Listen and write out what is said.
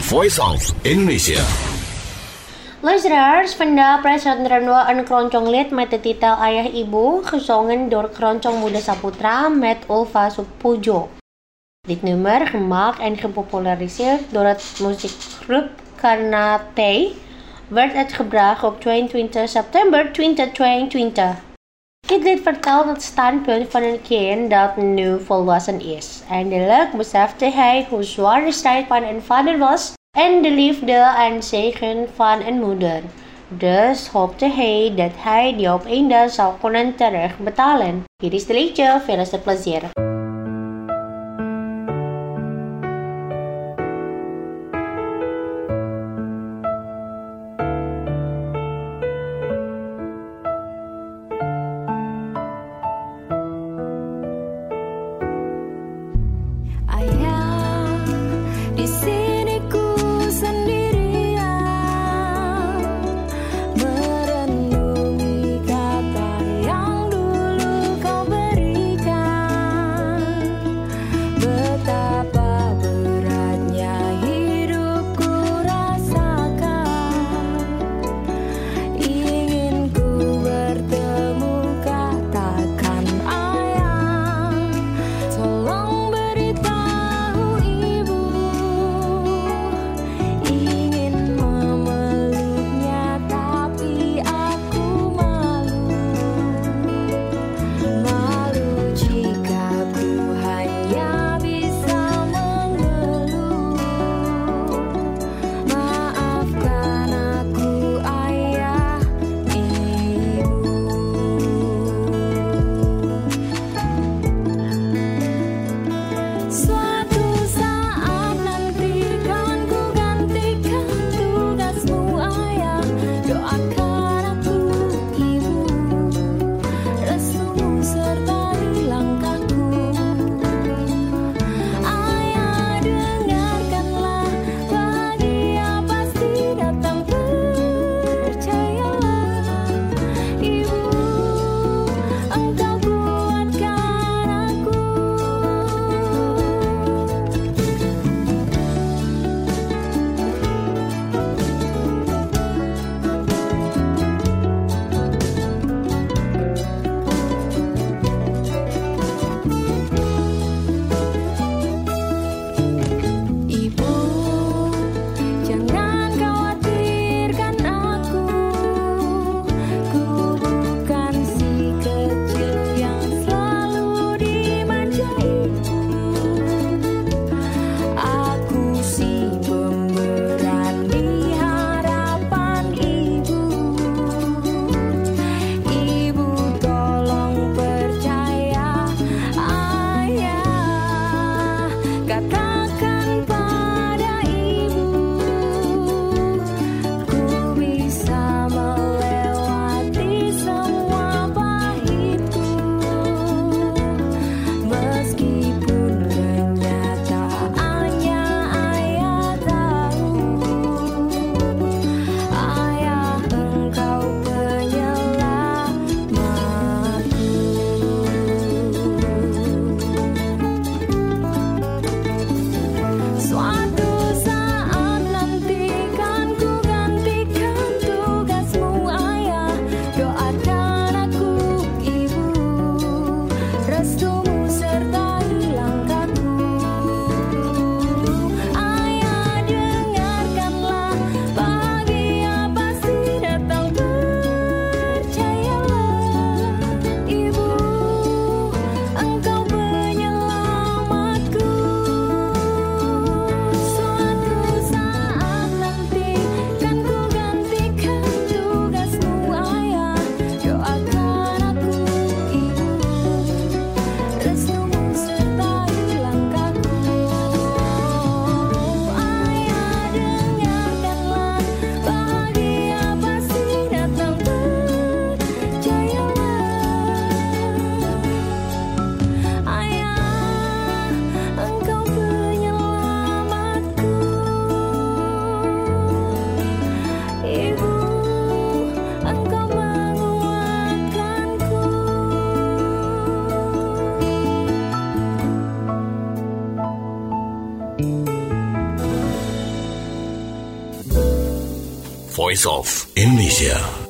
Voice of Indonesia. Luisteraars, vandaag presenteren we een kronjonglied met de titel Ayah Ibu, gezongen door Keroncong Muda Saputra met Ulfa Supujo. Dit nummer, gemaakt en gepopulariseerd door het muziekgroep Karnatei, werd uitgebracht op 22 september 2022. Dit lied vertelt het standpunt van een kind dat nu volwassen is. Eindelijk besefte hij hoe zwaar de strijd van een vader was en de liefde en zegen van een moeder. Dus hoopte hij dat hij die op een dag zou kunnen terugbetalen. Hier is de liedje, veel plezier. Merenungi kata yang dulu kau berikan. Voice of Indonesia.